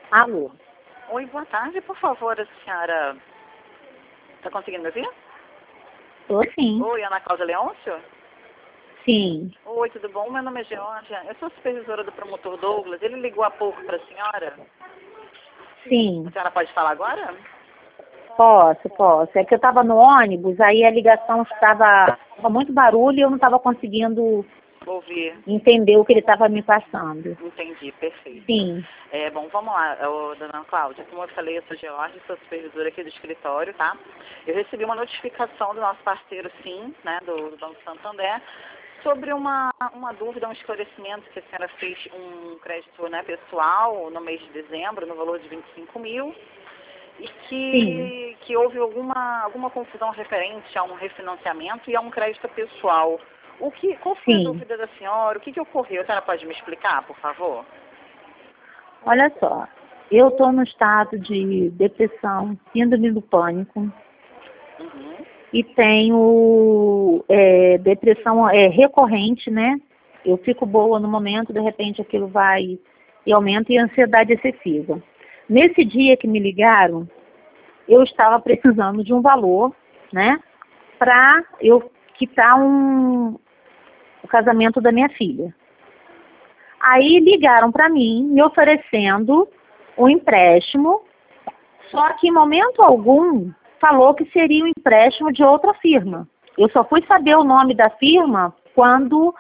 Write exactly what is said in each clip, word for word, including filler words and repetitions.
Alô? Oi, boa tarde, por favor, a senhora está conseguindo me ouvir? Tô sim. Oi, Ana Cláudia Leôncio? Sim. Oi, tudo bom? Meu nome é Georgia, eu sou supervisora do promotor Douglas, ele ligou há pouco para a senhora? Sim. A senhora pode falar agora? Posso, posso. É que eu estava no ônibus, aí a ligação estava, estava muito barulho e eu não estava conseguindo Ouvir. entender o que ele estava me passando. Entendi, perfeito. Sim. É, bom, vamos lá, ô, dona Cláudia. Como eu falei, eu sou Georgia, sou supervisora aqui do escritório, tá? Eu recebi uma notificação do nosso parceiro, sim, né, do, do Banco Santander, sobre uma, uma dúvida, um esclarecimento que a senhora fez um crédito, né, pessoal no mês de dezembro, no valor de vinte e cinco mil, e que, que houve alguma, alguma confusão referente a um refinanciamento e a um crédito pessoal. O que, qual foi Sim. a dúvida da senhora? O que, que ocorreu? A senhora pode me explicar, por favor? Olha só, eu estou no estado de depressão, síndrome do pânico, Uhum. e tenho é, depressão é, recorrente, né? Eu fico boa no momento, de repente aquilo vai e aumenta, e ansiedade excessiva. Nesse dia que me ligaram, eu estava precisando de um valor, né? Para eu quitar um, o casamento da minha filha. Aí ligaram para mim, me oferecendo um empréstimo, só que em momento algum falou que seria um empréstimo de outra firma. Eu só fui saber o nome da firma quando,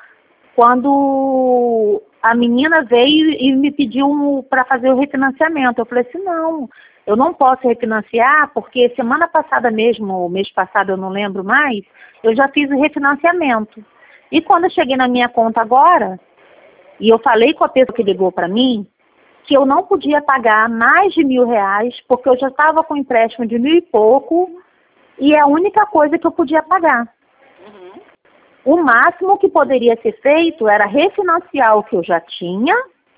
quando a menina veio e me pediu para fazer o refinanciamento. Eu falei assim, não, eu não posso refinanciar, porque semana passada mesmo, mês passado eu não lembro mais, eu já fiz o refinanciamento. E quando eu cheguei na minha conta agora, e eu falei com a pessoa que ligou para mim, que eu não podia pagar mais de mil reais, porque eu já estava com empréstimo de mil e pouco, e é a única coisa que eu podia pagar. Uhum. O máximo que poderia ser feito era refinanciar o que eu já tinha,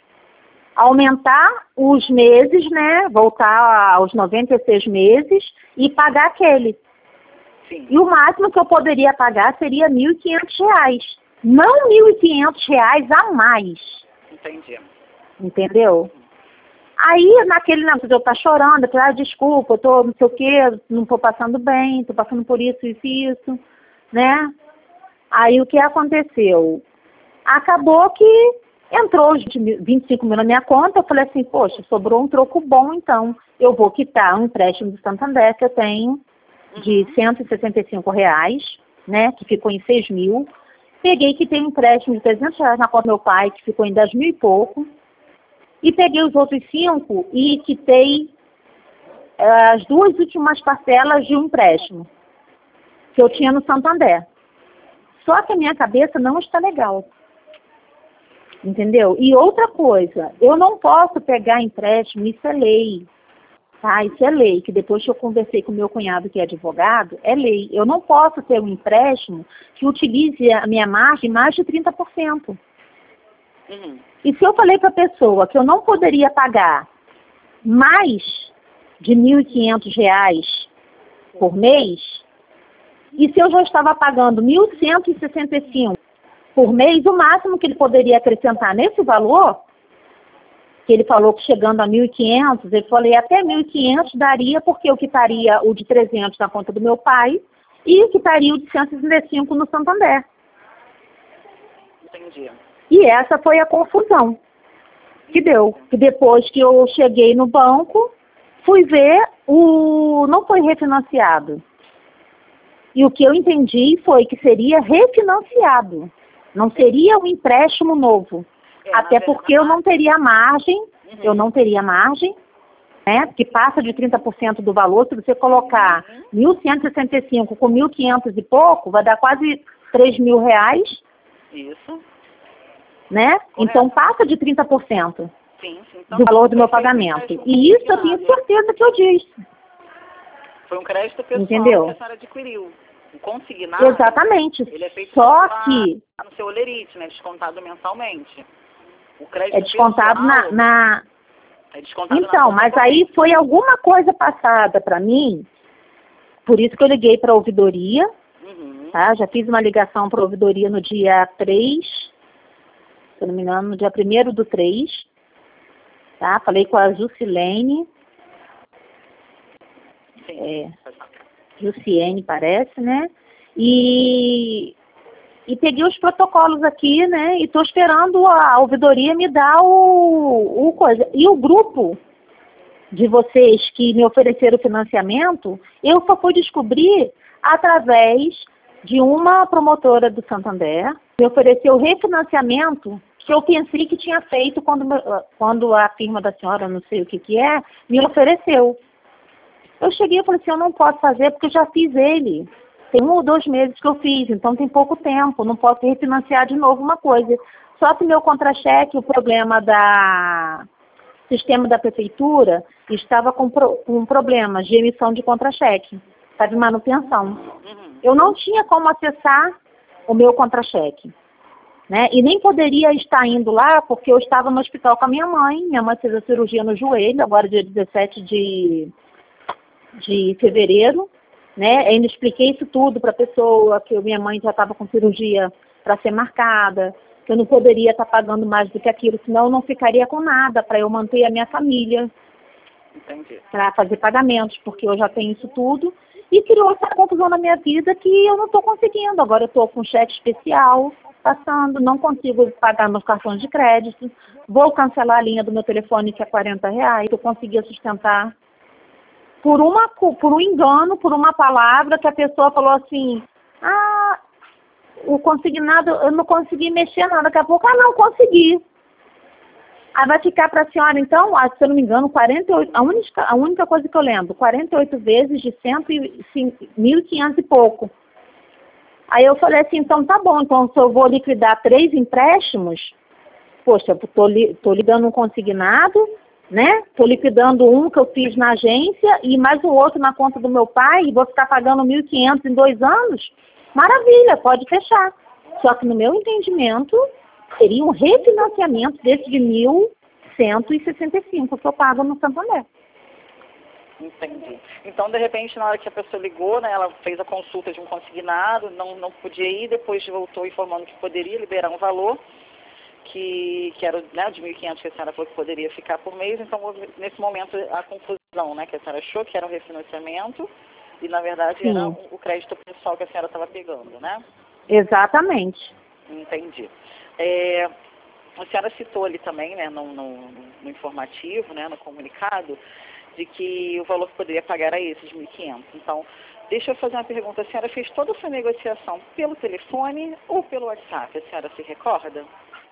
aumentar os meses, né, voltar aos noventa e seis meses e pagar aquele. Sim. E o máximo que eu poderia pagar seria mil e quinhentos reais. Não mil e quinhentos reais a mais. Entendi. Entendeu? Aí, naquele negócio de eu estar chorando, eu falei, ah, desculpa, eu tô não sei o quê, não tô passando bem, tô passando por isso, isso e isso, né? Aí, o que aconteceu? Acabou que entrou os vinte e cinco mil na minha conta, eu falei assim, poxa, sobrou um troco bom, então eu vou quitar um empréstimo do Santander que eu tenho de Uhum. cento e sessenta e cinco reais, né, que ficou em seis mil. Peguei que tem um empréstimo de trezentos reais na conta do meu pai, que ficou em dez mil e pouco. E peguei os outros cinco e quitei é, as duas últimas parcelas de um empréstimo que eu tinha no Santander. Só que a minha cabeça não está legal. Entendeu? E outra coisa, eu não posso pegar empréstimo, isso é lei. Tá? Isso é lei, que depois que eu conversei com meu cunhado, que é advogado, é lei. Eu não posso ter um empréstimo que utilize a minha margem mais de trinta por cento. Uhum. E se eu falei para a pessoa que eu não poderia pagar mais de mil e quinhentos reais por mês, e se eu já estava pagando mil cento e sessenta e cinco por mês, o máximo que ele poderia acrescentar nesse valor, que ele falou que chegando a mil e quinhentos, eu falei até mil e quinhentos daria, porque eu quitaria o de trezentos na conta do meu pai e quitaria o de cento e sessenta e cinco no Santander. Entendi. E essa foi a confusão que deu. Que depois que eu cheguei no banco, fui ver, o não foi refinanciado. E o que eu entendi foi que seria refinanciado. Não seria um empréstimo novo. É, Até na porque eu não teria margem, Uhum. eu não teria margem, né? Que passa de trinta por cento do valor. Se você colocar Uhum. mil cento e sessenta e cinco com mil e quinhentos e pouco, vai dar quase três mil reais. Isso. Né? Correto. Então passa de trinta por cento Sim, sim. Então, do valor do meu foi feito um pagamento. empréstimo E isso eu tenho consignado. certeza que eu disse. Foi um crédito pessoal Entendeu? que a senhora adquiriu. O consignado, Exatamente. ele é feito Só na- que no seu olerite, né? Descontado mensalmente. O crédito é descontado na, pessoal na... é descontado na Então, conta mas aí corrente. foi alguma coisa passada para mim, por isso que eu liguei para a ouvidoria, Uhum. tá? Já fiz uma ligação para a ouvidoria no dia três, se eu não me engano, no dia primeiro do três, tá? Falei com a Jusilene, Sim. é, Jusiene parece, né? E, e peguei os protocolos aqui, né? E estou esperando a ouvidoria me dar o, o coisa. E o grupo de vocês que me ofereceram financiamento, eu só fui descobrir através de uma promotora do Santander, me ofereceu refinanciamento que eu pensei que tinha feito quando, quando a firma da senhora, não sei o que que é, me ofereceu. Eu cheguei e falei assim, eu não posso fazer porque eu já fiz ele. Tem um ou dois meses que eu fiz, então tem pouco tempo, não posso refinanciar de novo uma coisa. Só que meu contra-cheque, o problema da sistema da prefeitura, estava com, pro, com problemas de emissão de contra-cheque, estava em manutenção. Eu não tinha como acessar o meu contra-cheque, né? E nem poderia estar indo lá porque eu estava no hospital com a minha mãe. Minha mãe fez a cirurgia no joelho, agora dia dezessete de, de fevereiro, né? Ainda expliquei isso tudo para a pessoa, que minha mãe já estava com cirurgia para ser marcada, que eu não poderia estar pagando mais do que aquilo, senão eu não ficaria com nada para eu manter a minha família, para fazer pagamentos, porque eu já tenho isso tudo. E criou essa confusão na minha vida que eu não estou conseguindo. Agora eu estou com cheque especial passando, não consigo pagar meus cartões de crédito, vou cancelar a linha do meu telefone, que é quarenta reais, eu conseguia sustentar. Por, uma, por um engano, por uma palavra que a pessoa falou assim, ah, o consignado, eu não consegui mexer nada. Daqui a pouco, ah, não, consegui. Aí vai ficar para a senhora, então, se eu não me engano, quarenta e oito, a única, a única coisa que eu lembro, quarenta e oito vezes de mil e quinhentos e pouco. Aí eu falei assim, então tá bom, então se eu vou liquidar três empréstimos, poxa, estou li, tô ligando um consignado, né? Estou liquidando um que eu fiz na agência e mais um outro na conta do meu pai e vou ficar pagando mil e quinhentos em dois anos? Maravilha, pode fechar. Só que no meu entendimento, seria um refinanciamento desse de mil cento e sessenta e cinco que eu pago no Santander. Entendi. Então, de repente, na hora que a pessoa ligou, né, ela fez a consulta de um consignado, não, não podia ir, depois voltou informando que poderia liberar um valor, que, que era, né, de mil e quinhentos que a senhora falou que poderia ficar por mês. Então, houve, nesse momento, a confusão, né, que a senhora achou que era um refinanciamento e, na verdade, Sim. era o crédito pessoal que a senhora estava pegando, né? Exatamente. Entendi. É, a senhora citou ali também, né, no, no, no informativo, né, no comunicado, de que o valor que poderia pagar era esse, de mil e quinhentos. Então, deixa eu fazer uma pergunta. A senhora fez toda essa negociação pelo telefone ou pelo WhatsApp? A senhora se recorda?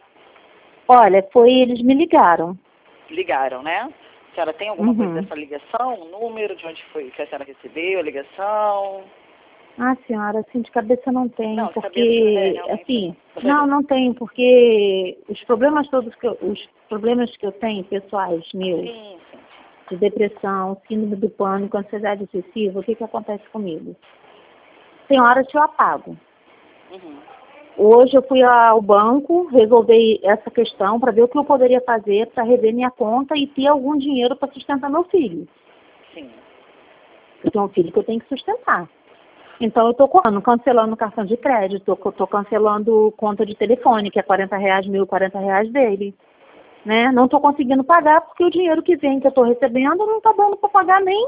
Olha, foi, eles me ligaram. Ligaram, né? A senhora tem alguma Uhum. coisa dessa ligação? Um número de onde foi que a senhora recebeu a ligação? Ah, senhora, assim, de cabeça não tem, Não, de porque, cabeça, é, assim, não, não tem, porque os problemas todos que eu, os problemas que eu tenho, pessoais meus, Sim, sim. de depressão, síndrome do pânico, ansiedade excessiva, o que que acontece comigo? Tem horas que eu apago. Uhum. Hoje eu fui ao banco, resolver essa questão para ver o que eu poderia fazer para rever minha conta e ter algum dinheiro para sustentar meu filho. Sim. Eu tenho um filho que eu tenho que sustentar. Então eu estou cancelando cartão de crédito, estou cancelando conta de telefone, que é quarenta reais, mil e quarenta reais dele. Né? Não estou conseguindo pagar porque o dinheiro que vem, que eu estou recebendo, não está dando para pagar nem,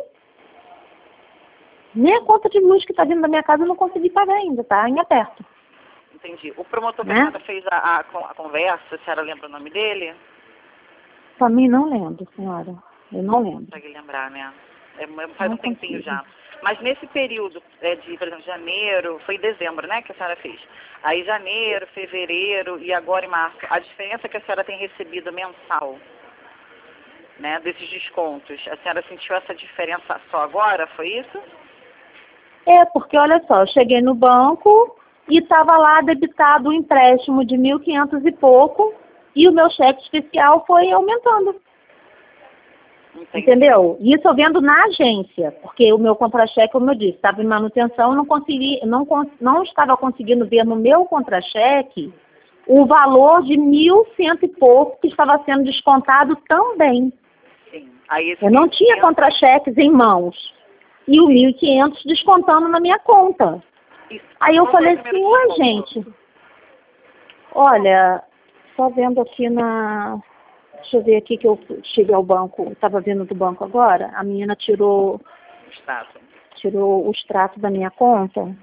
nem a conta de luz que está vindo da minha casa, eu não consegui pagar ainda, tá em aberto. Entendi. O promotor que Né? a senhora fez a, a, a conversa, a senhora lembra o nome dele? Também não lembro, senhora. Eu não lembro. Consegue lembrar, né? É, faz Não um tempinho consigo. já. Mas nesse período é, de, por exemplo, janeiro, foi dezembro, né, que a senhora fez. Aí janeiro, fevereiro e agora em março, a diferença que a senhora tem recebido mensal, né, desses descontos, a senhora sentiu essa diferença só agora, foi isso? É, porque olha só, eu cheguei no banco e estava lá debitado o empréstimo de mil e quinhentos e pouco e o meu cheque especial foi aumentando. Entendi. Entendeu? Isso eu vendo na agência, porque o meu contra-cheque, como eu disse, estava em manutenção, eu não consegui, não, não estava conseguindo ver no meu contra-cheque o valor de mil cento e pouco que estava sendo descontado também. Sim. Aí esse eu não tinha contra-cheques em mãos. E o mil e quinhentos descontando na minha conta. Isso. Aí eu Qual falei foi o primeiro assim, ué, desconto? gente, olha, só vendo aqui na... Deixa eu ver aqui que eu cheguei ao banco, estava vindo do banco agora, a menina tirou, Extrato. tirou o extrato da minha conta.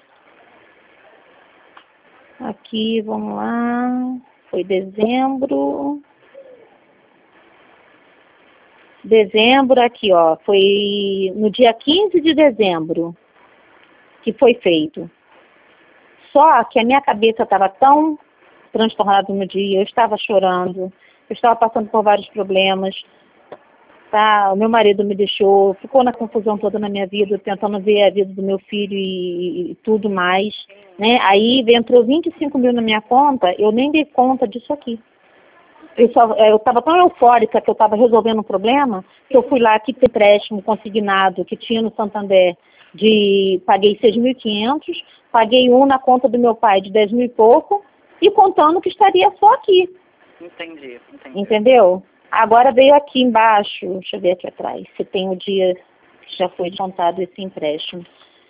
Aqui, vamos lá, foi dezembro. Dezembro, aqui, ó, foi no dia quinze de dezembro que foi feito. Só que a minha cabeça estava tão transtornada no dia, eu estava chorando, eu estava passando por vários problemas, tá? O meu marido me deixou, ficou na confusão toda na minha vida, tentando ver a vida do meu filho e, e tudo mais, né? Aí entrou vinte e cinco mil na minha conta, eu nem dei conta disso aqui. Eu estava tão eufórica que eu estava resolvendo um problema, que eu fui lá, que tem empréstimo consignado que tinha no Santander, de, paguei seis mil e quinhentos, paguei um na conta do meu pai de dez mil e pouco, e contando que estaria só aqui. Entendi, entendi. Entendeu? Agora veio aqui embaixo, deixa eu ver aqui atrás, se tem o dia que já foi descontado esse empréstimo.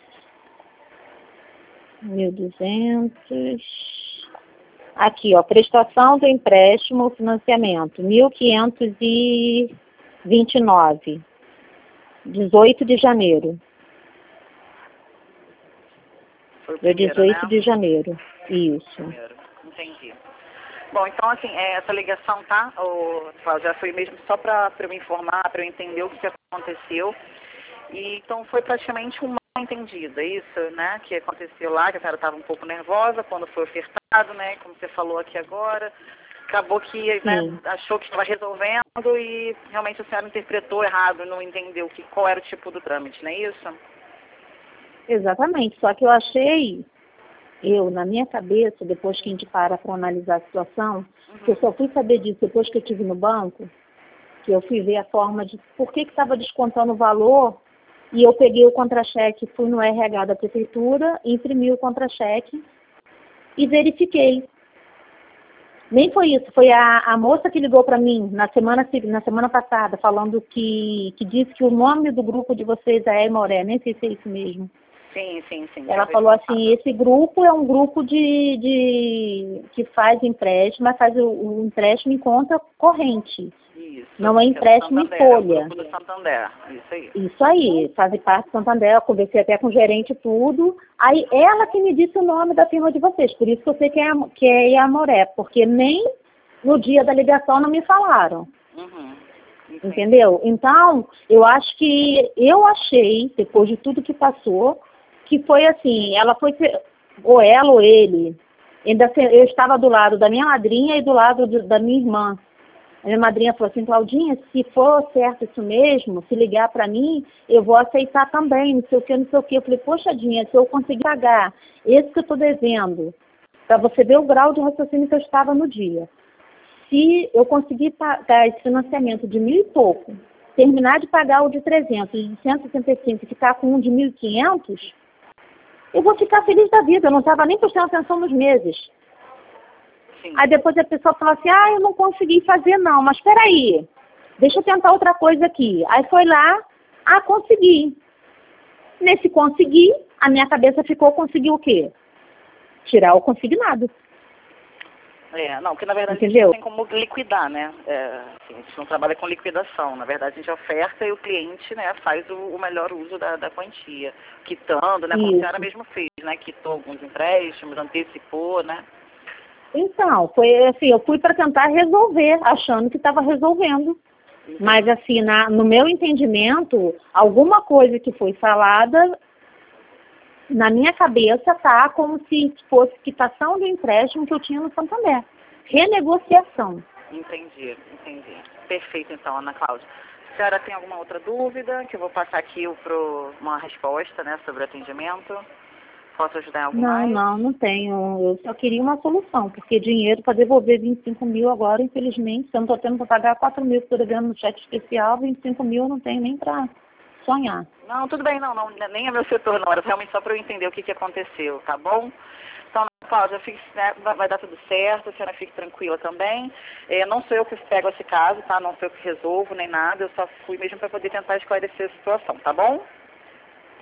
mil e duzentos... Aqui, ó, prestação do empréstimo, financiamento, mil quinhentos e vinte e nove, dezoito de janeiro. Foi o primeiro, dezoito né? de janeiro, isso. Primeiro. Entendi. Bom, então, assim, é, essa ligação, tá, ô, Cláudia, foi mesmo só para eu me informar, para eu entender o que, que aconteceu. E, então, foi praticamente um mal entendido, é isso, né, que aconteceu lá, que a senhora estava um pouco nervosa quando foi ofertado, né, como você falou aqui agora. Acabou que, né, achou que estava resolvendo e realmente a senhora interpretou errado, não entendeu que, qual era o tipo do trâmite, não é isso? Exatamente, só que eu achei, eu, na minha cabeça, depois que a gente para para analisar a situação, uhum. que eu só fui saber disso depois que eu estive no banco, que eu fui ver a forma de por que estava descontando o valor, e eu peguei o contra-cheque, fui no R H da prefeitura, imprimi o contra-cheque e verifiquei. Nem foi isso, foi a, a moça que ligou para mim na semana, na semana passada, falando que, que disse que o nome do grupo de vocês é Aimoré, nem sei se é isso mesmo. Sim, sim, sim. Ela falou assim, esse grupo é um grupo de, de que faz empréstimo, mas faz o, o empréstimo em conta corrente. Isso. Não é empréstimo em folha. É o grupo do Santander, isso aí. Isso aí, faz parte do Santander, eu conversei até com o gerente e tudo. Aí ela que me disse o nome da firma de vocês, por isso que eu sei que é, que é Iamoré, porque nem no dia da ligação não me falaram. Uhum. Entendeu? Então, eu acho que, eu achei, depois de tudo que passou, que foi assim, ela foi, ou ela ou ele, ainda eu estava do lado da minha madrinha e do lado de, da minha irmã. A minha madrinha falou assim, Claudinha, se for certo isso mesmo, se ligar para mim, eu vou aceitar também, não sei o que, não sei o que. Eu falei, poxadinha, se eu conseguir pagar esse que eu estou devendo, para você ver o grau de raciocínio que eu estava no dia. Se eu conseguir pagar esse financiamento de mil e pouco, terminar de pagar o de trezentos, de cento e sessenta e cinco e ficar com um de mil e quinhentos, eu vou ficar feliz da vida, eu não estava nem prestando atenção nos meses. Sim. Aí depois a pessoa falou assim, ah, eu não consegui fazer não, mas espera aí, deixa eu tentar outra coisa aqui. Aí foi lá, ah, consegui. Nesse conseguir, a minha cabeça ficou, conseguir o quê? Tirar o consignado. É, não, porque na verdade Entendeu? a gente não tem como liquidar, né? É, assim, a gente não trabalha com liquidação. Na verdade, a gente oferta e o cliente, né, faz o, o melhor uso da, da quantia. Quitando, né? Como Isso. a senhora mesmo fez, né? Quitou alguns empréstimos, antecipou, né? Então, foi assim, eu fui para tentar resolver, achando que estava resolvendo. Uhum. Mas assim, na, no meu entendimento, alguma coisa que foi falada, na minha cabeça tá como se fosse quitação do empréstimo que eu tinha no Santander. Renegociação. Entendi, entendi. Perfeito então, Ana Cláudia. A senhora tem alguma outra dúvida que eu vou passar aqui para uma resposta, né, sobre o atendimento? Posso ajudar em algo não, mais? Não, não tenho. Eu só queria uma solução, porque dinheiro para devolver vinte e cinco mil agora, infelizmente, se eu não estou tendo para pagar quatro mil que estou devendo no cheque especial, vinte e cinco mil eu não tenho nem para sonhar. Não, tudo bem, não, não, nem é meu setor não, era realmente só para eu entender o que, que aconteceu, tá bom? Então, Cláudia, fique, né, vai dar tudo certo, a senhora fique tranquila também. É, não sou eu que pego esse caso, tá? Não sou eu que resolvo nem nada, eu só fui mesmo para poder tentar esclarecer a situação, tá bom?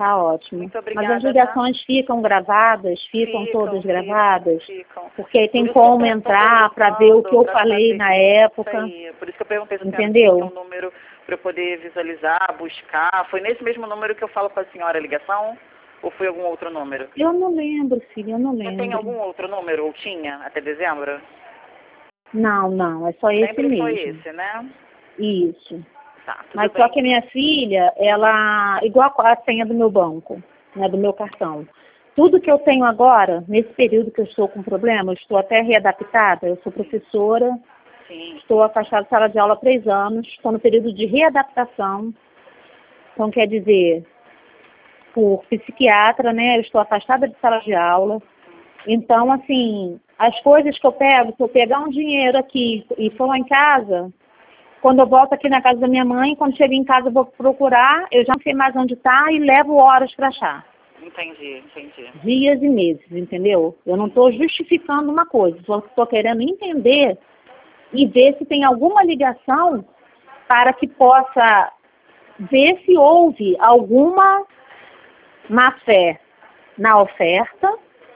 Tá ótimo. Muito obrigada. Mas as ligações tá? ficam gravadas? Ficam, ficam todas ficam, gravadas? Ficam. Porque aí tem como entrar para ver o que eu falei na época. Isso aí. Por isso que eu perguntei se a Entendeu? senhora tinha um número para eu poder visualizar, buscar. Foi nesse mesmo número que eu falo com a senhora a ligação? Ou foi algum outro número? Eu não lembro, filha, eu não lembro. Você tem algum outro número? Ou tinha até dezembro? Não, não, é só esse Sempre mesmo. foi esse, né? Isso. Tá, Mas bem. só que minha filha, ela, igual a senha do meu banco, né, do meu cartão. Tudo que eu tenho agora, nesse período que eu estou com problema, eu estou até readaptada, eu sou professora, Sim. Estou afastada da sala de aula há três anos, estou no período de readaptação, então quer dizer, por psiquiatra, né, eu estou afastada de sala de aula. Então, assim, as coisas que eu pego, se eu pegar um dinheiro aqui e for lá em casa, quando eu volto aqui na casa da minha mãe, quando chego em casa eu vou procurar, eu já não sei mais onde está e levo horas para achar. Entendi, entendi. Dias e meses, entendeu? Eu não estou justificando uma coisa, só estou querendo entender e ver se tem alguma ligação para que possa ver se houve alguma má-fé na oferta,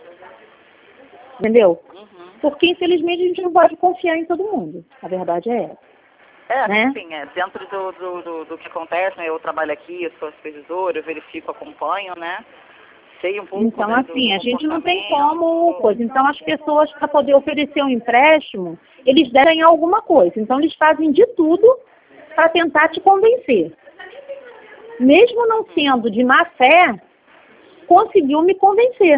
entendeu? Uhum. Porque, infelizmente, a gente não pode confiar em todo mundo. A verdade é essa. É, né? sim, é. Dentro do, do, do, do que acontece, né? Eu trabalho aqui, eu sou supervisora, eu verifico, acompanho, né? Sei um pouco, Então, né, do, assim, do a gente não tem comportamento. como coisa. Então, as pessoas, para poder oferecer um empréstimo, eles devem alguma coisa. Então, eles fazem de tudo para tentar te convencer. Mesmo não sendo de má fé, conseguiu me convencer.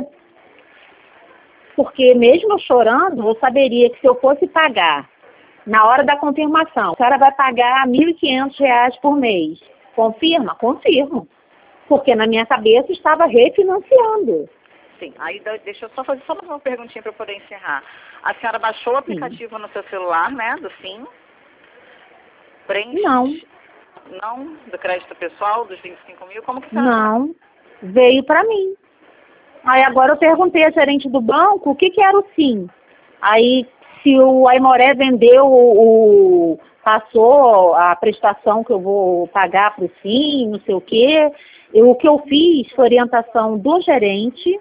Porque mesmo eu chorando, eu saberia que se eu fosse pagar na hora da confirmação, a senhora vai pagar mil e quinhentos reais por mês. Confirma? Confirmo. Porque na minha cabeça estava refinanciando. Sim, aí deixa eu só fazer só mais uma perguntinha para eu poder encerrar. A senhora baixou o aplicativo Sim. no seu celular, né, do Sim? Preenche... Não. Não? Do crédito pessoal, dos vinte e cinco mil? Como que a senhora... Não. Veio para mim. Aí agora eu perguntei à gerente do banco o que, que era o Sim. Aí se o Aimoré vendeu o, o passou a prestação que eu vou pagar para o Sim, não sei o quê. Eu, o que eu fiz foi orientação do gerente,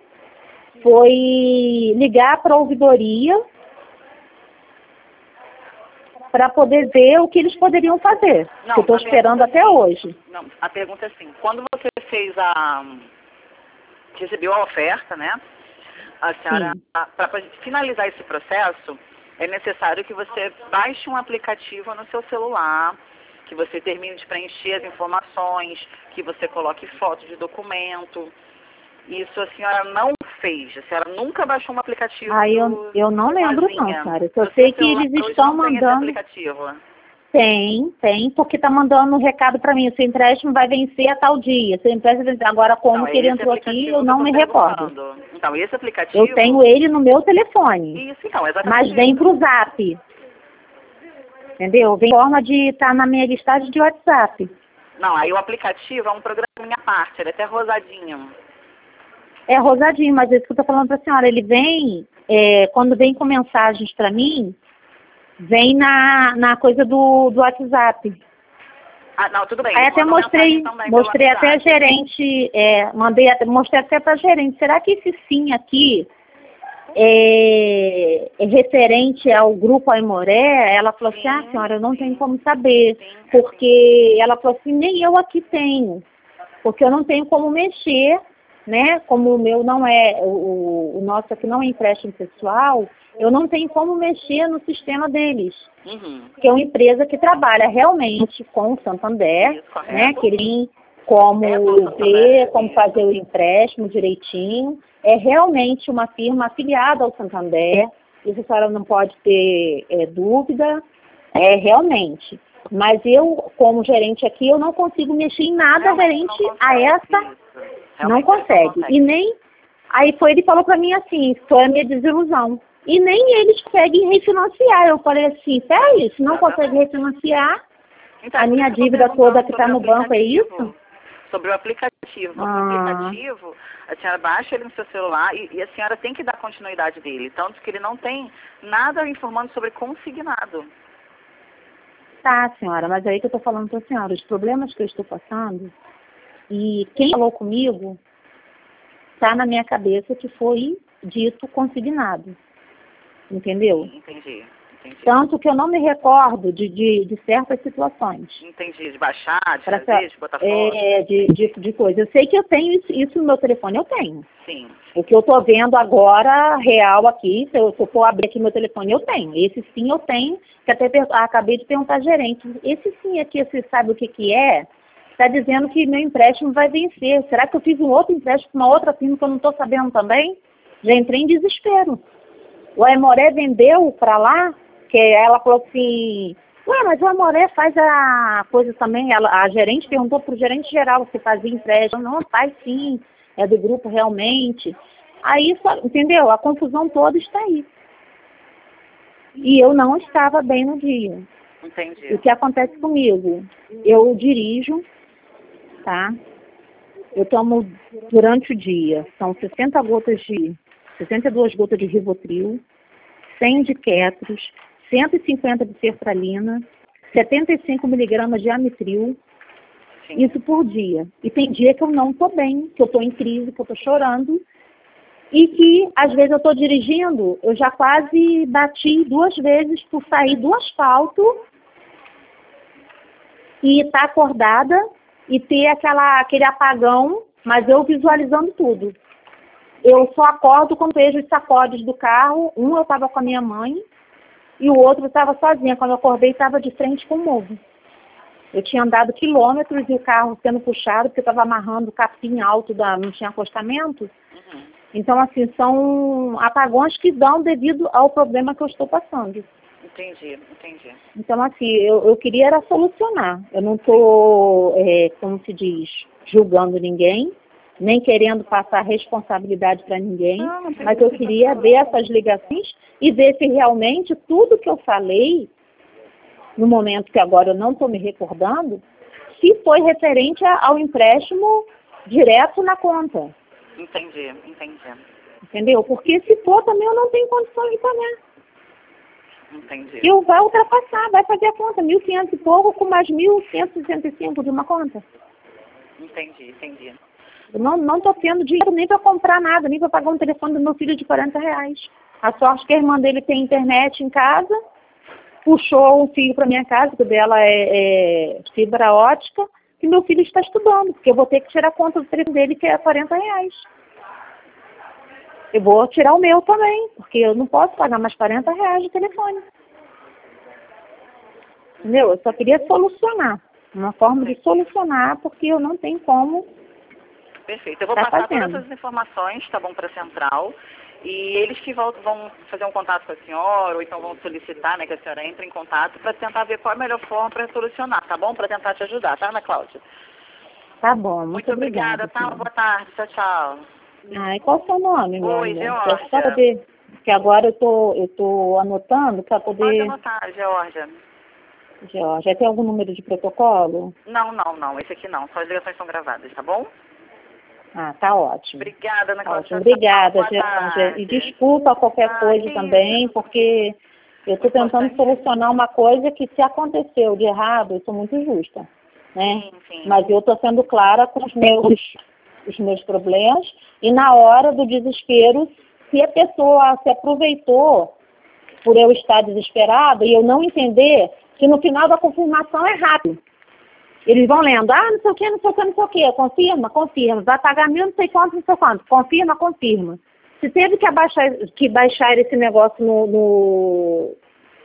foi ligar para a ouvidoria para poder ver o que eles poderiam fazer. Não, que eu estou esperando até assim, hoje. Não, a pergunta é assim, quando você fez a... recebeu a oferta, né? A senhora, para finalizar esse processo, é necessário que você baixe um aplicativo no seu celular, que você termine de preencher as informações, que você coloque foto de documento. Isso a senhora não fez, a senhora nunca baixou um aplicativo. Ah, eu, eu não lembro não, senhora. Eu sei que eles estão mandando... Tem, tem, porque tá mandando um recado para mim, o seu empréstimo vai vencer a tal dia, seu empréstimo vai vencer. Agora, como não, que ele entrou aqui, eu não me recordo. Então, esse aplicativo... Eu tenho ele no meu telefone, Isso, então, exatamente. mas vem pro Zap, entendeu? Vem em forma de estar tá na minha listagem de WhatsApp. Não, aí o aplicativo é um programa à parte, ele é até rosadinho. É rosadinho, mas é isso que eu tô falando pra senhora, ele vem, é, quando vem com mensagens para mim, vem na, na coisa do, do WhatsApp. Ah, não, tudo bem. Aí até mostrei, mostrei até a gerente, é, mandei até, mostrei até para a gerente, será que esse sim aqui é, é referente ao grupo Aimoré? Ela falou sim, assim, ah, senhora, eu não sim, tenho como saber, sim, porque ela falou assim, nem eu aqui tenho, porque eu não tenho como mexer, né? Como o meu não é, o, o nosso aqui não é empréstimo pessoal, eu não tenho como mexer no sistema deles, uhum. que é uma empresa que trabalha realmente com o Santander, Isso, né, que ele tem como ver, como fazer o empréstimo direitinho. É realmente uma firma afiliada ao Santander, isso a senhora não pode ter é, dúvida, é realmente. Mas eu, como gerente aqui, eu não consigo mexer em nada referente a essa, não consegue. não consegue. E nem, aí foi, ele falou para mim assim, foi a minha desilusão. E nem eles conseguem refinanciar. Eu falei assim, sério, se não consegue refinanciar, então, a minha dívida toda que está no banco é isso? Sobre o aplicativo. Ah. O aplicativo, a senhora baixa ele no seu celular e, e a senhora tem que dar continuidade dele. Tanto que ele não tem nada informando sobre consignado. Tá, senhora, mas aí que eu estou falando para a senhora, os problemas que eu estou passando, e quem falou comigo está na minha cabeça que foi dito consignado. Entendeu? Entendi. Entendi. Tanto que eu não me recordo de, de, de certas situações. Entendi. De baixar, de Pra, fazer, de botar foto. É, de, de, de coisa. Eu sei que eu tenho isso, isso no meu telefone, eu tenho. Sim. O que eu estou vendo agora, real aqui, se eu, se eu for abrir aqui meu telefone, eu tenho. Esse sim eu tenho, que até per- acabei de perguntar ao gerente. Esse sim aqui, você sabe o que, que é? Está dizendo que meu empréstimo vai vencer. Será que eu fiz um outro empréstimo com uma outra firma que eu não estou sabendo também? Já entrei em desespero. O Aimoré vendeu para lá, que ela falou assim, ué, mas o Aimoré faz a coisa também, ela, a gerente perguntou para o gerente geral se fazia empréstimo. Não, faz sim, é do grupo realmente. Aí, só, entendeu? A confusão toda está aí. E eu não estava bem no dia. Entendi. O que acontece comigo? Eu dirijo, tá? Eu tomo durante o dia, são sessenta gotas de, sessenta e duas gotas de Rivotril, cem de Ketros, cento e cinquenta de sertralina, setenta e cinco miligramas de Amitril, Sim. isso por dia. E tem dia que eu não estou bem, que eu estou em crise, que eu estou chorando, e que às vezes eu estou dirigindo, eu já quase bati duas vezes por sair do asfalto e estar tá acordada e ter aquela, aquele apagão, mas eu visualizando tudo. Eu só acordo quando vejo os sacodes do carro. Um eu estava com a minha mãe e o outro estava sozinha. Quando eu acordei, estava de frente com o morro. Eu tinha andado quilômetros e o carro sendo puxado, porque eu estava amarrando o capim alto, da, não tinha acostamento. Uhum. Então, assim, são apagões que dão devido ao problema que eu estou passando. Entendi, entendi. Então, assim, eu, eu queria era solucionar. Eu não estou, é, como se diz, julgando ninguém, nem querendo passar responsabilidade para ninguém, Não, não tem mas eu queria ver essas ligações e ver se realmente tudo que eu falei, no momento que agora eu não estou me recordando, se foi referente ao empréstimo direto na conta. Entendi, entendi. Entendeu? Porque se for também eu não tenho condições de pagar. Entendi. E vai ultrapassar, vai fazer a conta, mil e quinhentos e pouco com mais mil cento e sessenta e cinco de uma conta. Entendi, entendi. Eu não não estou tendo dinheiro nem para comprar nada, nem para pagar um telefone do meu filho de quarenta reais. A sorte que a irmã dele tem internet em casa, puxou um filho para minha casa, que dela é, é fibra ótica, e meu filho está estudando, porque eu vou ter que tirar a conta do telefone dele, que é quarenta reais. Eu vou tirar o meu também, porque eu não posso pagar mais quarenta reais de telefone. Entendeu? Eu só queria solucionar. Uma forma de solucionar, porque eu não tenho como. Perfeito. Eu vou Tá passar fazendo. todas essas informações, tá bom, para a central. E eles que voltam, vão fazer um contato com a senhora, ou então vão solicitar, né, que a senhora entre em contato para tentar ver qual é a melhor forma para solucionar, tá bom? Para tentar te ajudar, tá, Ana Cláudia? Tá bom, muito, Muito obrigada, obrigada. tá? Senhora. Boa tarde, tchau, tchau. Ah, e qual é o seu nome, meu Oi, amor? Georgia. Só poder, porque agora eu tô, eu tô anotando para Pode poder. anotar, Georgia. Já tem algum número de protocolo? Não, não, não, esse aqui não. Só as ligações são gravadas, tá bom? Ah, tá ótimo. Obrigada, Ana Tá Cláudia. ótimo. Obrigada, Boa Georgia. tarde. E desculpa qualquer Ah, coisa que também, isso. porque eu estou tentando Importante. solucionar uma coisa que, se aconteceu de errado, eu sou muito justa, né? Sim, sim. Mas eu estou sendo clara com os meus, os meus problemas e, na hora do desespero, se a pessoa se aproveitou por eu estar desesperada e eu não entender que no final da confirmação é rápido. Eles vão lendo, ah, não sei o que, não sei o que, não sei o que, confirma, confirma, vai pagar mil, não sei quanto, não sei quanto, confirma, confirma. Se teve que, abaixar, que baixar esse negócio no, no,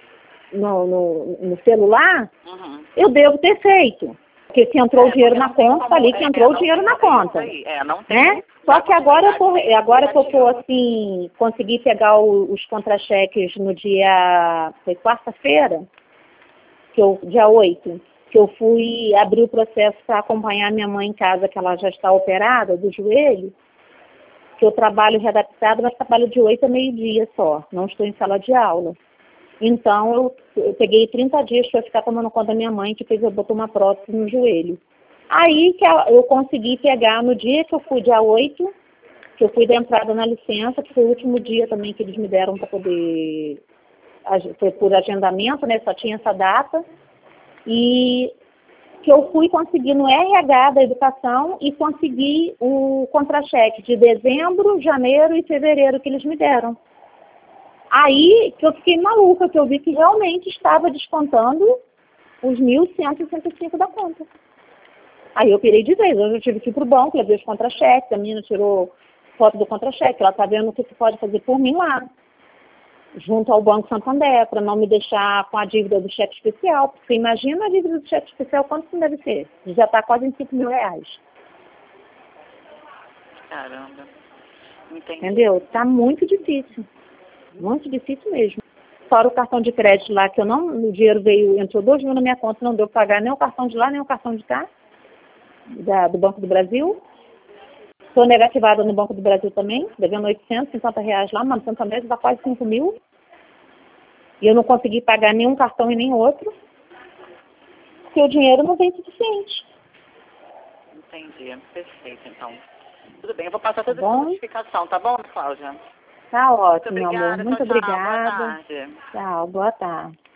no, no, no celular, Uhum. eu devo ter feito. Porque se entrou É, o dinheiro porque na não tem conta, tá como- ali que é, entrou é, o não dinheiro tem na como conta. isso aí. É, não tem. Né? Só que agora eu tô, agora que eu tô assim, consegui pegar o, os contra-cheques no dia, foi quarta-feira, que eu, dia oito, que eu fui abrir o processo para acompanhar minha mãe em casa, que ela já está operada do joelho, que eu trabalho readaptado, mas trabalho de oito a meio-dia só, não estou em sala de aula. Então, eu, eu peguei trinta dias para ficar tomando conta da minha mãe, que fez eu botar uma prótese no joelho. Aí que eu consegui pegar, no dia que eu fui, dia oito, que eu fui da entrada na licença, que foi o último dia também que eles me deram para poder, foi por agendamento, né, só tinha essa data, e que eu fui conseguir no R H da educação e consegui o contra-cheque de dezembro, janeiro e fevereiro que eles me deram. Aí que eu fiquei maluca, que eu vi que realmente estava descontando os mil cento e sessenta e cinco da conta. Aí eu pirei de vez, hoje eu tive que ir para o banco, levei os contra-cheques, a menina tirou foto do contra-cheque, ela está vendo o que você pode fazer por mim lá, junto ao Banco Santander, para não me deixar com a dívida do cheque especial, porque imagina a dívida do cheque especial, quanto que deve ser? Já está quase em cinco mil reais. Caramba. Entendi. Entendeu? Está muito difícil. Muito difícil mesmo. Fora o cartão de crédito lá, que eu não, o dinheiro veio, entrou dois mil na minha conta, não deu para pagar nem o cartão de lá, nem o cartão de cá, da, do Banco do Brasil. Estou negativada no Banco do Brasil também, devendo oitocentos e cinquenta reais lá, mas no Santander dá quase cinco mil. E eu não consegui pagar nenhum cartão e nem outro, porque o dinheiro não vem suficiente. Entendi. Perfeito, então. Tudo bem, eu vou passar toda Tá essa bom? notificação, tá bom, Cláudia? Tá ótimo, Muito meu amor. obrigada, Muito tchau, tchau. Boa obrigada. tarde. Tchau, boa tarde.